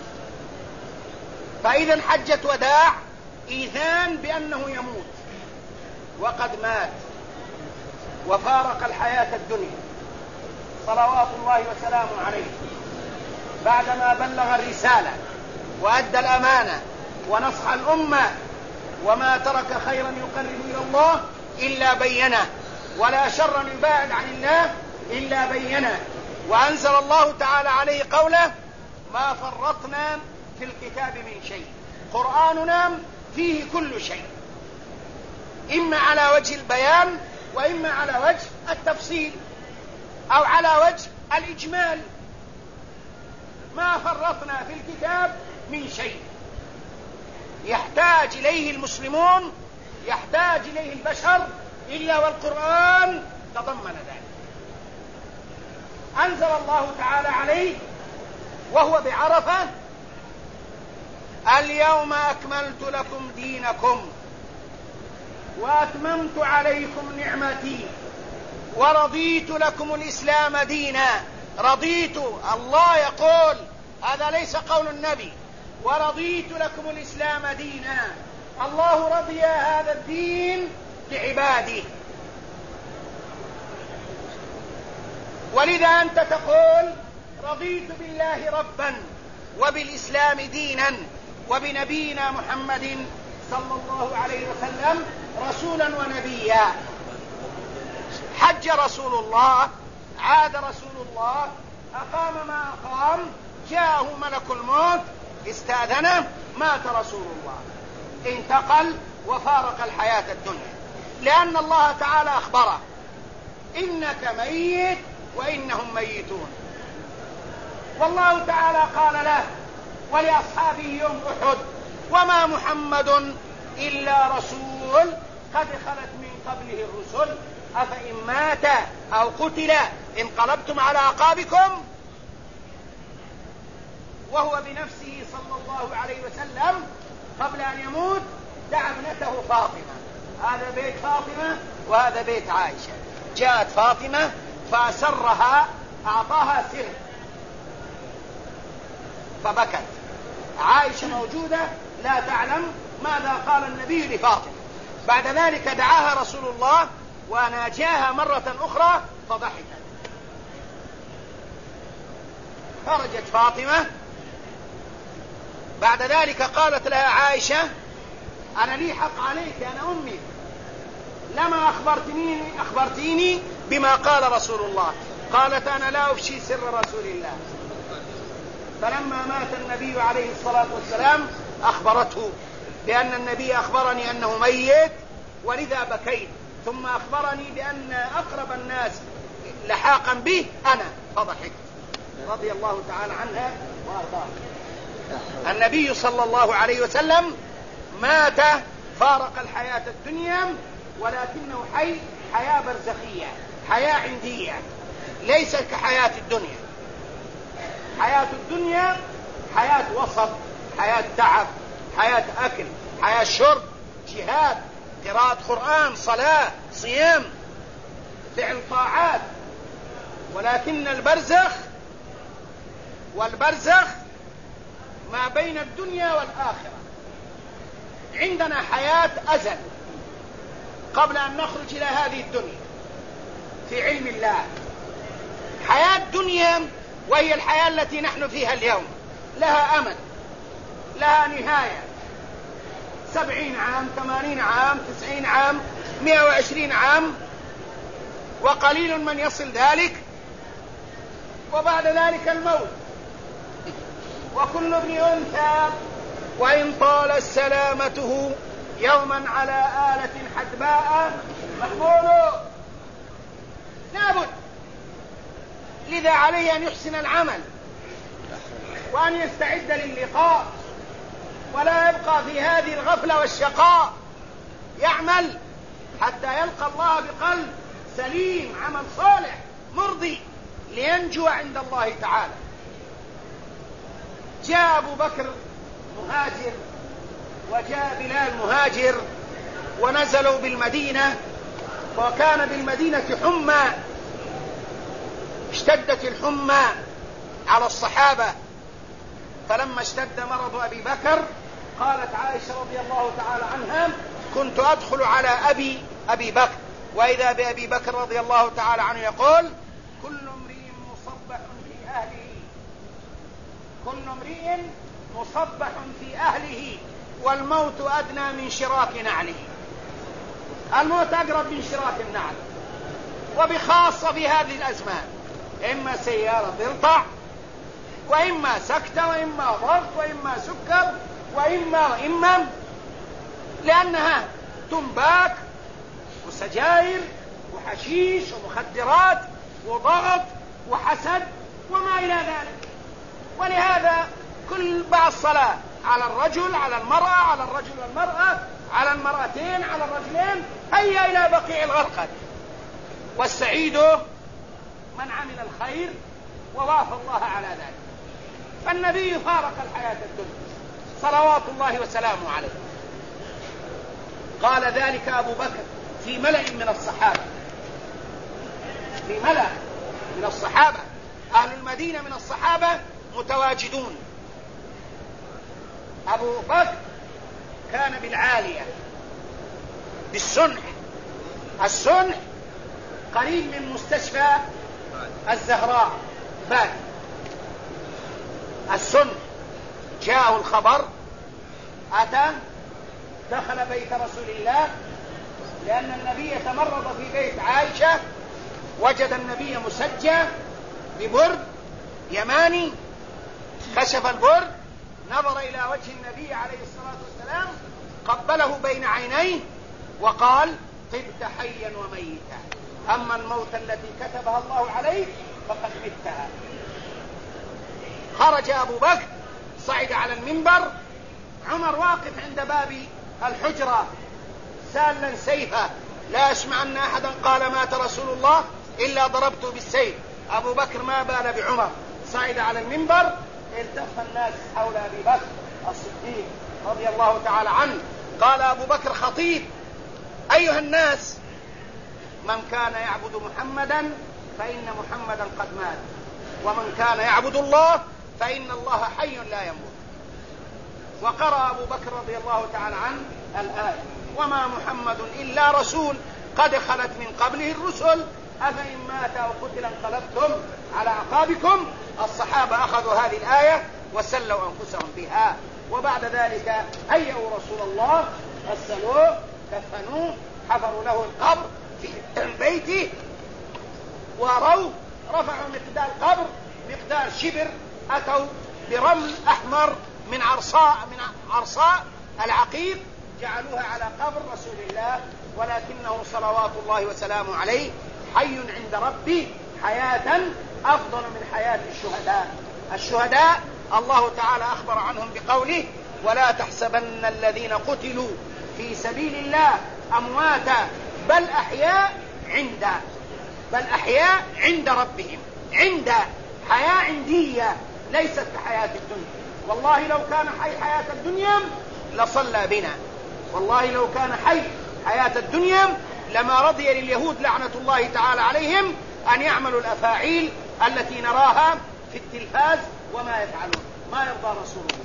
Speaker 1: فإذا حجة وداع إيذان بأنه يموت، وقد مات وفارق الحياة الدنيا صلوات الله وسلامه عليه بعدما بلغ الرسالة وأدى الأمانة ونصح الأمة، وما ترك خيرا يقرب إلى الله إلا بينه، ولا شرا يباعد عن الله إلا بينه. وأنزل الله تعالى عليه قوله: ما فرطنا في الكتاب من شيء، قرآننا فيه كل شيء، إما على وجه البيان وإما على وجه التفصيل أو على وجه الإجمال. ما فرطنا في الكتاب من شيء يحتاج إليه المسلمون، يحتاج إليه البشر، إلا والقرآن تضمن ذلك. أنزل الله تعالى عليه وهو بعرفة: اليوم أكملت لكم دينكم وأتممت عليكم نعمتي ورضيت لكم الإسلام دينا. رضيت، الله يقول، هذا ليس قول النبي. ورضيت لكم الإسلام دينا، الله رضي هذا الدين لعباده. ولذا أنت تقول رضيت بالله ربا وبالإسلام دينا وبنبينا محمد صلى الله عليه وسلم رسولا ونبيا. حج رسول الله، عاد رسول الله، أقام ما أقام، جاءه ملك الموت استأذنه، مات رسول الله، انتقل وفارق الحياة الدنيا، لأن الله تعالى أخبره إنك ميت وإنهم ميتون. والله تعالى قال له ولأصحابه يوم أحد وما محمد إلا رسول قد خلت من قبله الرسل أفإن مات أو قتل انقلبتم على أعقابكم. وهو بنفسه صلى الله عليه وسلم قبل أن يموت دعا ابنته فاطمة، هذا بيت فاطمة وهذا بيت عائشة. جاءت فاطمة فأسرها، أعطاها سر فبكت. عائشة موجودة لا تعلم ماذا قال النبي لفاطمة. بعد ذلك دعاها رسول الله وناجاها مرة أخرى فضحكت. خرجت فاطمة. بعد ذلك قالت لها عائشة أنا لي حق عليك، أنا أمي، لما أخبرتني أخبرتيني بما قال رسول الله؟ قالت أنا لا أفشي سر رسول الله. فلما مات النبي عليه الصلاة والسلام أخبرته بأن النبي أخبرني أنه ميت ولذا بكيت، ثم أخبرني بأن أقرب الناس لحاقا به أنا فضحكت، رضي الله تعالى عنها وأرضاها. النبي صلى الله عليه وسلم مات فارق الحياة الدنيا، ولكنه حي حياة برزخية، حياة عندية، ليس كحياة الدنيا. حياة الدنيا حياة وسط، حياة تعب، حياة أكل، حياة شرب، جهاد، قراءة قرآن، صلاة، صيام، فعل طاعات. ولكن البرزخ والبرزخ ما بين الدنيا والآخرة. عندنا حياة أزل قبل أن نخرج إلى هذه الدنيا في علم الله. حياة دنيا وهي الحياة التي نحن فيها اليوم لها أمد، لها نهاية، سبعين عام، ثمانين عام، تسعين عام، مئة وعشرين عام، وقليل من يصل ذلك، وبعد ذلك الموت. وكل ابن أنثى وإن طالت سلامته يوما على آلة حدباء محمول. لابد، لذا عليه أن يحسن العمل وأن يستعد للقاء، ولا يبقى في هذه الغفلة والشقاء، يعمل حتى يلقى الله بقلب سليم، عمل صالح مرضي لينجو عند الله تعالى. جاء أبو بكر مهاجر وجاء بلال مهاجر ونزلوا بالمدينة، وكان بالمدينة حمى، اشتدت الحمى على الصحابة. فلما اشتد مرض أبي بكر قالت عائشة رضي الله تعالى عنها كنت أدخل على أبي أبي بكر وإذا بأبي بكر رضي الله تعالى عنه يقول كل امرئ مصبح في أهله، كل امرئ مصبح في أهله والموت أدنى من شراك نعله. الموت أقرب من شراك النعل، وبخاصة في هذه الأزمان، إما سيارة تلطع، وإما سكتة، وإما ضغط، وإما سكر، وإما وإما لأنها تنباك وسجاير وحشيش ومخدرات وضغط وحسد وما إلى ذلك. ولهذا كل بعض الصلاة على الرجل على المرأة، على الرجل والمرأة، على المرأتين على الرجلين، هيا إلى بقيع الغرقد. والسعيد من عمل الخير ووافى الله على ذلك. فالنبي فارق الحياة الدنيا صلوات الله وسلامه عليه. قال ذلك أبو بكر في ملأ من الصحابة، في ملأ من الصحابة، أهل المدينة من الصحابة متواجدون. أبو بكر كان بالعالية بالسنح، السنح قريب من مستشفى الزهراء بال، السنة جاءه الخبر أتى دخل بيت رسول الله، لأن النبي تمرض في بيت عائشة، وجد النبي مسجى ببرد يماني، كشف البرد، نظر إلى وجه النبي عليه الصلاة والسلام، قبله بين عينيه وقال: طبت حيا وميتا، أما الموت التي كتبها الله عليك فقد متها. خرج أبو بكر، صعد على المنبر، عمر واقف عند باب الحجرة سالا سيفه، لا أسمع أن أحدا قال مات رسول الله إلا ضربته بالسيف. أبو بكر ما بال بعمر، صعد على المنبر، التف الناس حول أبي بكر الصديق رضي الله تعالى عنه. قال أبو بكر خطيب: أيها الناس، من كان يعبد محمدا فإن محمدا قد مات، ومن كان يعبد الله فإن الله حي لا يموت. وقرأ أبو بكر رضي الله تعالى عنه الآية: وما محمد إلا رسول قد خلت من قبله الرسل أفإن مات أو قتل انقلبتم على أعقابكم. الصحابة أخذوا هذه الآية وسلوا أنفسهم بها، وبعد ذلك هيئوا رسول الله، غسلوه، كفنوه، حفروا له القبر في بيته، وروا رفعوا مقدار القبر مقدار شبر، أتوا برمل أحمر من عرصاء من عرصاء العقيق، جعلوها على قبر رسول الله، ولكنه صلوات الله وسلامه عليه حي عند ربي حياة أفضل من حياة الشهداء. الشهداء الله تعالى أخبر عنهم بقوله: ولا تحسبن الذين قتلوا في سبيل الله أمواتا بل أحياء عند بل أحياء عند ربهم. عند حياة عندية ليست كحياة الدنيا. والله لو كان حي حياة الدنيا لصلى بنا، والله لو كان حي حياة الدنيا لما رضي لليهود لعنة الله تعالى عليهم أن يعملوا الأفاعيل التي نراها في التلفاز وما يفعلون. ما يرضى رسول الله،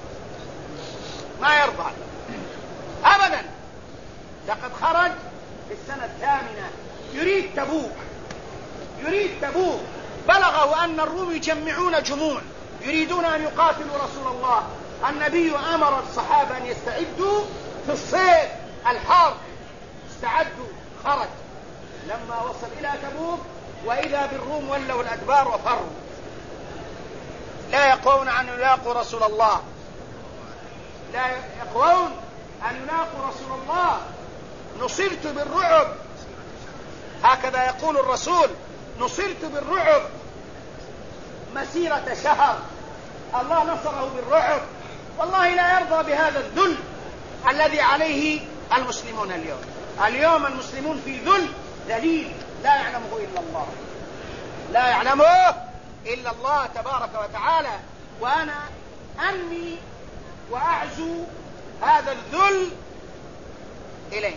Speaker 1: ما يرضى أبدا. لقد خرج في السنة الثامنة يريد تبوك، يريد تبوك بلغه أن الروم يجمعون جموع يريدون أن يقاتلوا رسول الله. النبي أمر الصحابة أن يستعدوا في الصيف الحار، استعدوا، خرج. لما وصل إلى تبوك وإذا بالروم ولوا الأدبار وفروا، لا يقوون أن يلاقوا رسول الله، لا يقوون أن يلاقوا رسول الله. نصرت بالرعب، هكذا يقول الرسول: نصرت بالرعب مسيرة شهر. الله نصره بالرعب. والله لا يرضى بهذا الذل الذي عليه المسلمون اليوم. اليوم المسلمون في ذل ذليل لا يعلمه إلا الله، لا يعلمه إلا الله تبارك وتعالى. وأنا أني وأعزو هذا الذل إلينا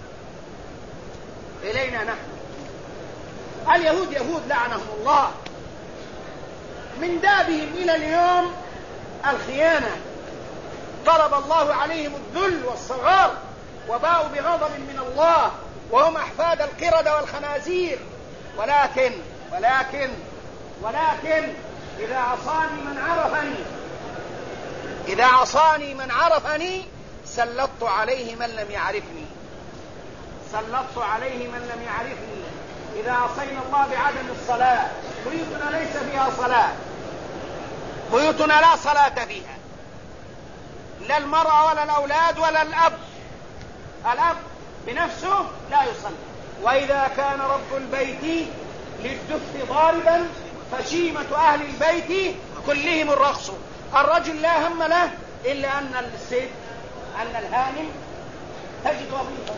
Speaker 1: إلينا نحن. اليهود يهود لعنهم الله، من دابهم إلى اليوم الخيانة. ضرب الله عليهم الذل والصغار وباءوا بغضب من الله، وهم أحفاد القردة والخنازير. ولكن ولكن ولكن إذا عصاني من عرفني إذا عصاني من عرفني سلطت عليه من لم يعرفني سلطت عليه من لم يعرفني. إذا عصينا الله بعدم الصلاة، بيوتنا ليس فيها صلاة، بيوتنا لا صلاة فيها، لا المرأة ولا الأولاد ولا الأب. الأب بنفسه لا يصلي. وإذا كان رب البيت للدف ضاربا فشيمة أهل البيت كلهم الرقص. الرجل لا هم له إلا أن الست أن الهانم تجد وظيفة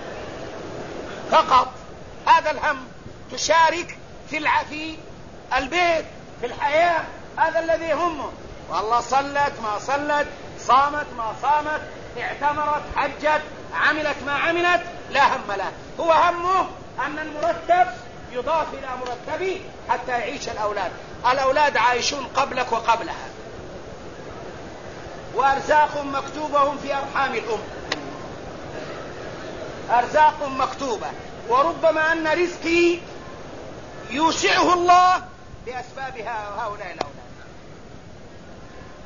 Speaker 1: فقط، هذا الهم. تشارك في العفي البيت في الحياة، هذا الذي يهمه. والله صلت ما صلت، صامت ما صامت، اعتمرت حجت، عملت ما عملت، لا هم له. هو همه أن المرتب يضاف إلى مرتبه حتى يعيش الأولاد. الأولاد عايشون قبلك وقبلها، وأرزاق مكتوبة في أرحام الأم، أرزاق مكتوبة. وربما أن رزقي يوسعه الله بأسباب هؤلاء الأولاد.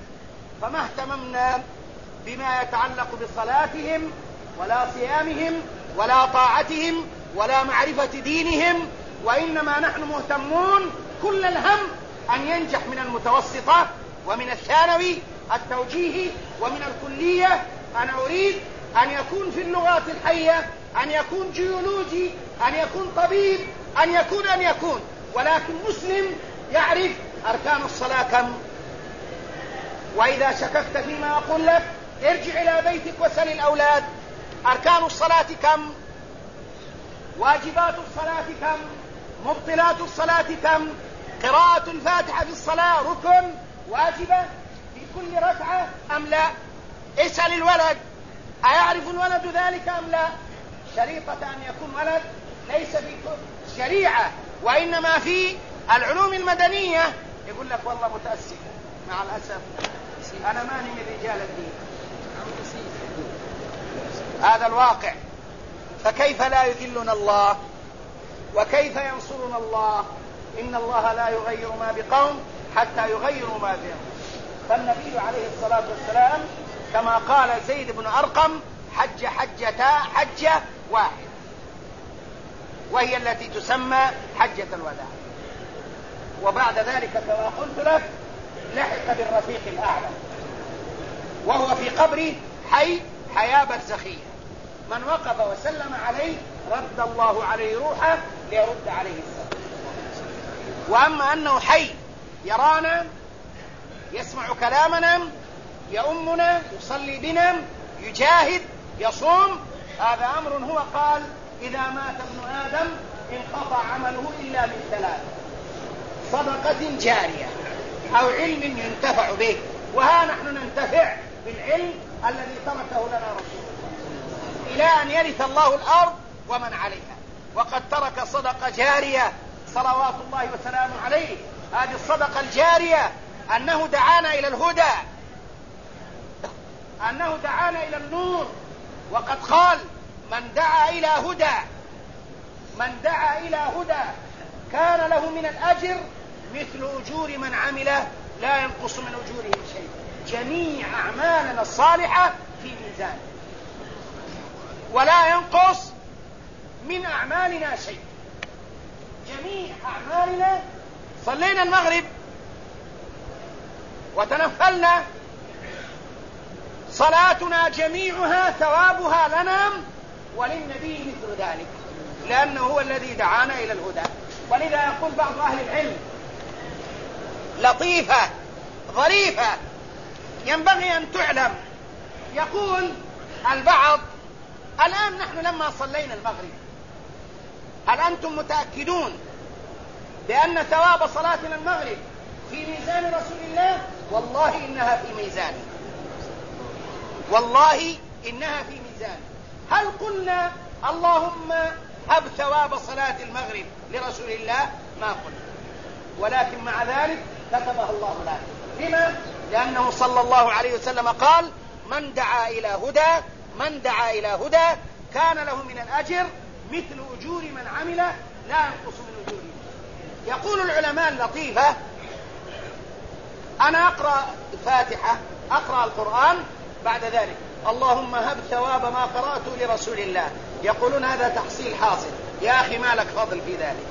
Speaker 1: فما اهتممنا بما يتعلق بصلاتهم ولا صيامهم ولا طاعتهم ولا معرفة دينهم، وإنما نحن مهتمون كل الهم أن ينجح من المتوسطة ومن الثانوي التوجيهي ومن الكلية. أنا أريد أن يكون في اللغات الحية، أن يكون جيولوجي، أن يكون طبيب، أن يكون أن يكون ولكن مسلم يعرف أركان الصلاة كم. وإذا شككت فيما أقول لك ارجع إلى بيتك وسل الأولاد أركان الصلاة كم، واجبات الصلاة كم، مبطلات الصلاة كم، قراءة الفاتحة في الصلاة ركن واجبة في كل ركعة أم لا. اسأل الولد أيعرف الولد ذلك أم لا. شريطة أن يكون ولد ليس في شريعة وإنما في العلوم المدنية يقول لك والله متأسف مع الأسف أنا ماني من رجال الدين. هذا الواقع. فكيف لا يذلنا الله وكيف ينصرنا الله؟ إن الله لا يغير ما بقوم حتى يغيروا ما بهم. فالنبي عليه الصلاة والسلام كما قال زيد بن أرقم حج حجتا حجة واحد، وهي التي تسمى حجة الوداع. وبعد ذلك كما قلت لك لحق بالرفيق الأعلى وهو في قبره حي حياة برزخية. من وقف وسلم عليه رد الله عليه روحه ليرد عليه السلام. وأما أنه حي يرانا يسمع كلامنا يؤمنا يصلي بنا يجاهد يصوم، هذا أمر هو قال إذا مات ابن آدم انقطع عمله إلا من ثلاث: صدقة جارية أو علم ينتفع به. وها نحن ننتفع بالعلم الذي تركه لنا رسول الله إلى أن يرث الله الأرض ومن عليها. وقد ترك صدقة جارية صلوات الله وسلامه عليه. هذه الصدقة الجارية أنه دعانا إلى الهدى، أنه دعانا إلى النور. وقد قال من دعا إلى هدى من دعا إلى هدى كان له من الأجر مثل أجور من عمله لا ينقص من أجورهم شيء. جميع أعمالنا الصالحة في ميزان ولا ينقص من أعمالنا شيء. جميع أعمالنا، صلينا المغرب وتنفلنا، صلاتنا جميعها ثوابها لنا وللنبي مثل ذلك، لأنه هو الذي دعانا إلى الهدى. ولذا يقول بعض أهل العلم لطيفة ظريفة ينبغي أن تعلم. يقول البعض الآن نحن لما صلينا المغرب هل أنتم متأكدون بأن ثواب صلاتنا المغرب في ميزان رسول الله؟ والله إنها في ميزان، والله إنها في ميزان. هل قلنا اللهم هب ثواب صلاة المغرب لرسول الله؟ ما قلنا، ولكن مع ذلك كتبها الله لنا. لما؟ لأنه صلى الله عليه وسلم قال من دعا إلى هدى من دعا إلى هدى كان له من الأجر مثل أجور من عمل لا ينقص من أجوره. يقول العلماء اللطيفة أنا أقرأ الفاتحة أقرأ القرآن بعد ذلك اللهم هب ثواب ما قرأته لرسول الله، يقولون هذا تحصيل حاصل. يا أخي ما لك فضل في ذلك.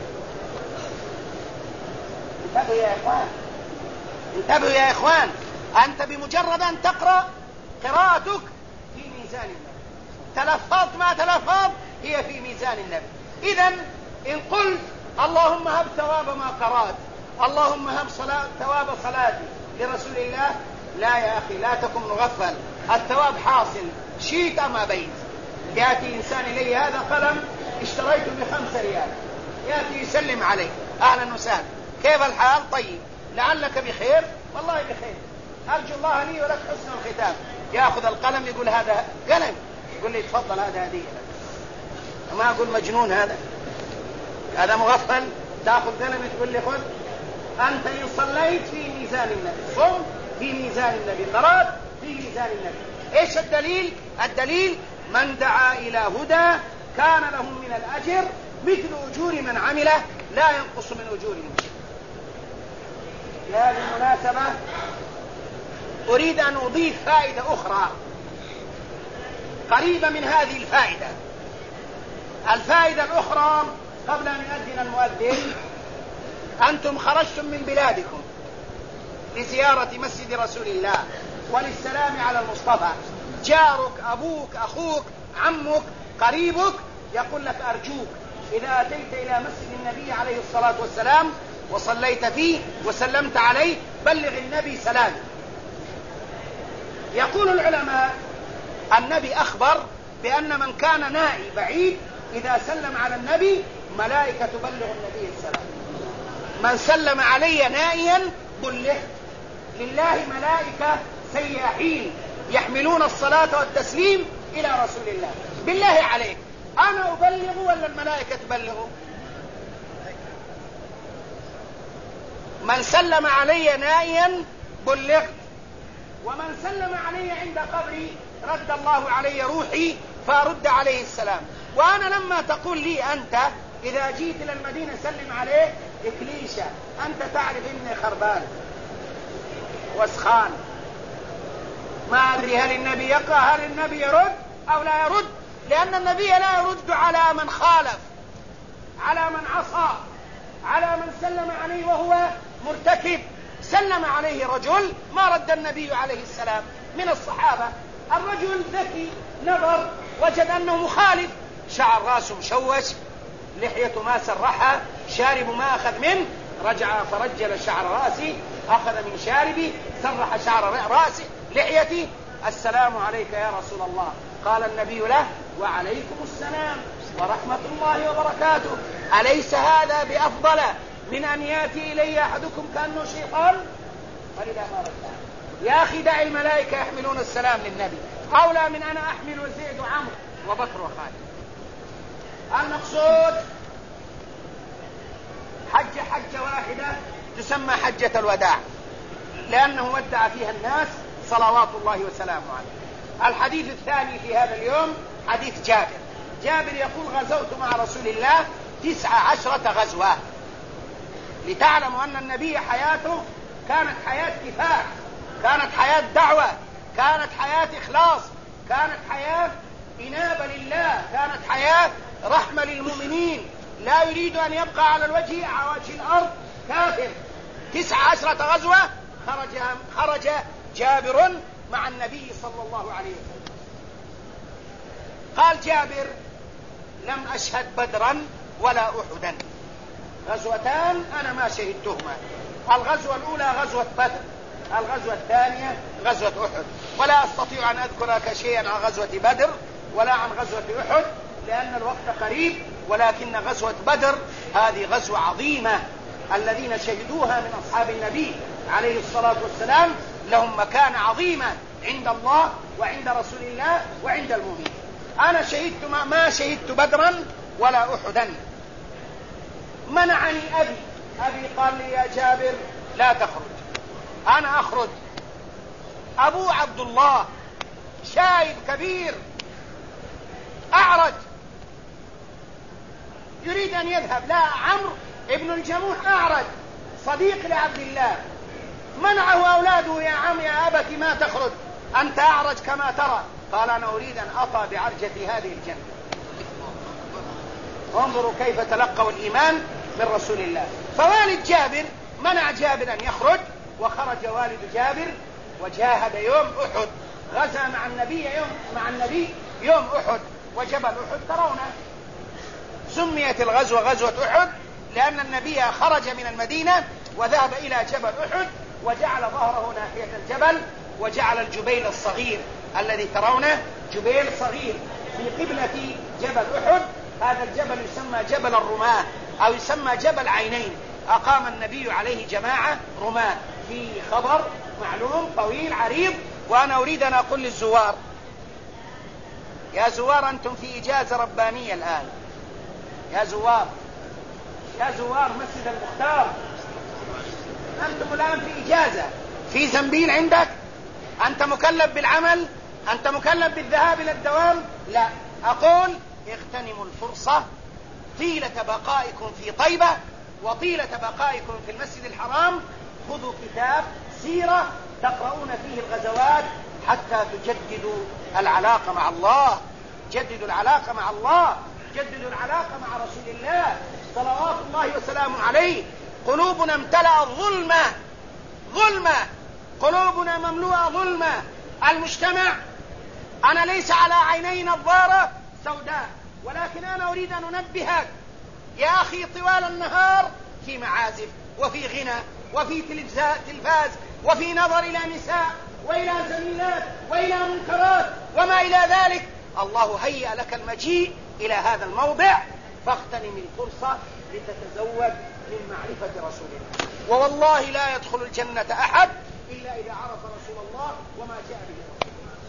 Speaker 1: انتبهوا يا إخوان، انتبهوا يا إخوان. أنت بمجرد أن تقرأ قراءتك في ميزان النبي، تلفظت ما تلفظت هي في ميزان النبي. إذن إن قلت اللهم هب ثواب ما قرأت اللهم هب صلاة ثواب صلاتي لرسول الله، لا يا أخي لا تكن مغفل، الثواب حاصل شيت أما بيت. يأتي إنسان إلي هذا قلم اشتريته بخمسة ريال، يأتي يسلم عليه أهلا وسهلا كيف الحال؟ طيب لعلك بخير؟ والله بخير، أرجو الله لي ولك حسن الختام. يأخذ القلم يقول هذا قلم، يقول لي تفضل هذا هدية لك. ما أقول مجنون هذا، هذا مغفل. تأخذ قلم تقول لي خذ. أنت إن صليت في ميزان النبي، صم في ميزان النبي، قرأت في ميزان النبي. إيش الدليل؟ الدليل من دعا إلى هدى كان له من الأجر مثل أجور من عمله لا ينقص من أجورهم شيء. بهذه المناسبة أريد أن أضيف فائدة أخرى قريبة من هذه الفائدة. الفائدة الأخرى قبل أن يؤذن المؤذن، أنتم خرجتم من بلادكم لزيارة مسجد رسول الله وللسلام على المصطفى، جارك، أبوك، أخوك، عمك، قريبك يقول لك أرجوك إذا أتيت إلى مسجد النبي عليه الصلاة والسلام وصليت فيه وسلمت عليه بلغ النبي سلام. يقول العلماء النبي أخبر بأن من كان نائي بعيد إذا سلم على النبي ملائكة تبلغ النبي السلام. من سلم علي نائيا بلغ. لله ملائكة سياحين يحملون الصلاة والتسليم إلى رسول الله. بالله عليك أنا أبلغ ولا الملائكة تبلغ؟ من سلم علي نائيا بلغت، ومن سلم علي عند قبري رد الله علي روحي فأرد عليه السلام. وأنا لما تقول لي أنت إذا جيت إلى المدينة سلم عليه إكليشة، أنت تعرف إني خربان وسخان، ما أدري هل النبي يقرأ، هل النبي يرد أو لا يرد، لأن النبي لا يرد على من خالف، على من عصى، على من سلم عليه وهو مرتكب. سلم عليه رجل ما رد النبي عليه السلام من الصحابة. الرجل ذكي نظر وجد أنه مخالف، شعر راسه مشوش، لحيته ما سرحها، شارب ما أخذ منه، رجع فرجل شعر راسي، أخذ من شاربي، سرح شعر راسي لحيتي، السلام عليك يا رسول الله. قال النبي له وعليكم السلام ورحمة الله وبركاته، أليس هذا بأفضل من أن يأتي إلي أحدكم كأنه شيطان؟ فلذا ما رد. يا أخي دع الملائكة يحملون السلام للنبي، أولى من أنا أحمل زيد وعمرو وبكر وخالد. المقصود حج حجة واحدة تسمى حجة الوداع، لأنه ودع فيها الناس صلوات الله وسلامه عليه. الحديث الثاني في هذا اليوم حديث جابر. جابر يقول غزوت مع رسول الله تسع عشرة غزوة، لتعلموا أن النبي حياته كانت حياة كفاح، كانت حياة دعوة، كانت حياة إخلاص، كانت حياة إنابة لله، كانت حياة رحمة للمؤمنين، لا يريد أن يبقى على الوجه على وجه الأرض كافر. تسع عشرة غزوة خرج, خرج جابر مع النبي صلى الله عليه وسلم. قال جابر لم أشهد بدرا ولا أحدا، غزوتان أنا ما شهدتهما، الغزوة الأولى غزوة بدر، الغزوة الثانية غزوة أحد، ولا أستطيع أن أذكر لك شيئا عن غزوة بدر ولا عن غزوة أحد لأن الوقت قريب، ولكن غزوة بدر هذه غزوة عظيمة، الذين شهدوها من أصحاب النبي عليه الصلاة والسلام لهم مكانة عظيمة عند الله وعند رسول الله وعند المؤمنين. أنا شهدت ما, ما شهدت بدرا ولا أحدا. منعني أبي أبي قال لي يا جابر لا تخرج، أنا أخرج. أبو عبد الله شايب كبير أعرج يريد أن يذهب، لا عمرو ابن الجموح أعرج صديق لعبد الله، منعه أولاده يا عم يا أبت ما تخرج أنت أعرج كما ترى. قال أنا أريد أن أطأ بعرجة هذه الجنة. انظروا كيف تلقوا الإيمان من رسول الله. فوالد جابر منع جابر أن يخرج، وخرج والد جابر وجاهد يوم أحد، غزا مع النبي يوم مع النبي يوم أحد، وجبل أحد ترونه. سميت الغزوة غزوة أحد لأن النبي خرج من المدينة وذهب إلى جبل أحد وجعل ظهره ناحية الجبل، وجعل الجبيل الصغير الذي ترونه جبيل صغير في قبلة جبل أحد. هذا الجبل يسمى جبل الرماة أو يسمى جبل عينين. أقام النبي عليه جماعة رماة، في خبر معلوم طويل عريض. وأنا أريد أن أقول للزوار يا زوار أنتم في إجازة ربانية الآن، يا زوار يا زوار مسجد المختار، أنتم الآن في إجازة، في زنبيل عندك، أنت مكلف بالعمل، أنت مكلف بالذهاب إلى الدوام. لا، أقول اغتنموا الفرصة طيلة بقائكم في طيبة وطيلة بقائكم في المسجد الحرام. خذوا كتاب سيرة تقرؤون فيه الغزوات حتى تجددوا العلاقة مع الله، جددوا العلاقة مع الله، جددوا العلاقة مع رسول الله صلوات الله وسلامه عليه. قلوبنا امتلأت ظلمة ظلمة، قلوبنا مملوءة ظلمة. المجتمع، أنا ليس على عيني نظارة سوداء، ولكن أنا أريد أن أنبهك يا أخي، طوال النهار في معازف وفي غنى وفي تلفاز وفي نظر إلى نساء وإلى زميلات وإلى منكرات وما إلى ذلك. الله هيأ لك المجيء إلى هذا الموضع، فاغتنم الفرصة لتتزود من معرفة رسول الله. ووالله لا يدخل الجنة أحد إلا إذا عرف رسول الله وما جاء به.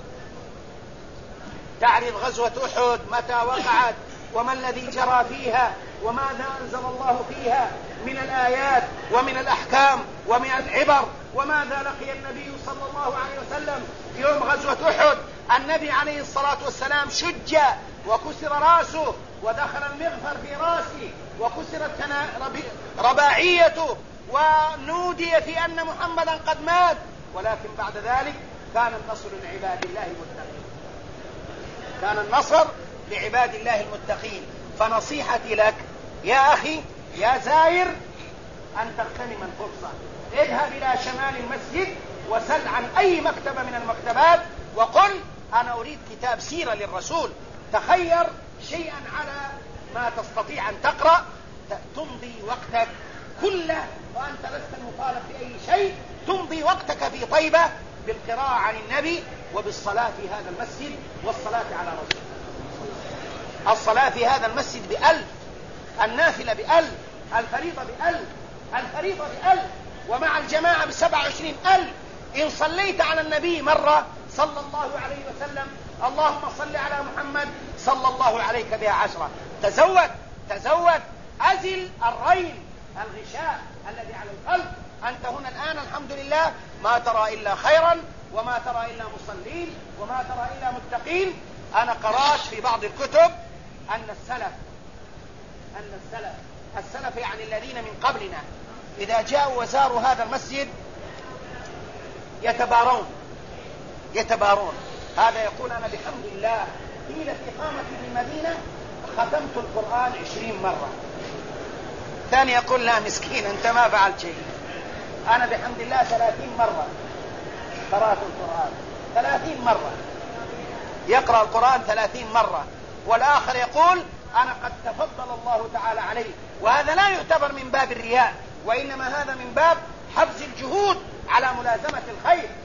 Speaker 1: تعرف غزوة أحد متى وقعت، وما الذي جرى فيها، وماذا أنزل الله فيها من الآيات ومن الأحكام ومن العبر، وماذا لقي النبي صلى الله عليه وسلم يوم غزوة أحد. النبي عليه الصلاة والسلام شج وكسر راسه، ودخل المغفر في راسه، وكسرت رباعيته، ونودي في أن محمدا قد مات. ولكن بعد ذلك كان النصر لعباد الله المتقين، كان النصر لعباد الله المتقين. فنصيحتي لك يا أخي يا زائر أن تغتنم الفرصة، اذهب إلى شمال المسجد وسل عن أي مكتبة من المكتبات وقل أنا أريد كتاب سيرة للرسول. تخير شيئا على ما تستطيع أن تقرأ، تمضي وقتك كله وأنت لست مطالب بأي شيء، تمضي وقتك في طيبة بالقراءة عن النبي وبالصلاة في هذا المسجد والصلاة على رسول الله. الصلاة في هذا المسجد بألف، النافلة بألف، الفريضة بألف، الفريضة بألف، ومع الجماعة بسبع وعشرين ألف. إن صليت على النبي مرة صلى الله عليه وسلم اللهم صل على محمد صلى الله عليك بها عشرة. تزود تزود، أزل الريل الغشاء الذي على القلب. أنت هنا الآن الحمد لله ما ترى إلا خيرا، وما ترى إلا مصلين، وما ترى إلا متقين. أنا قرأت في بعض الكتب أن السلف أن السلف السلف يعني الذين من قبلنا إذا جاءوا وزاروا هذا المسجد يتبارون يتبارون هذا يقول أنا بحمد الله طيلة إقامتي في المدينة ختمت القرآن عشرين مرة. ثاني يقول لا مسكين أنت ما فعلت شيء، أنا بحمد الله ثلاثين مرة قرأت القرآن، ثلاثين مرة يقرأ القرآن ثلاثين مرة. والآخر يقول أنا قد تفضل الله تعالى عليه. وهذا لا يعتبر من باب الرياء، وإنما هذا من باب حفز الجهود على ملازمة الخير.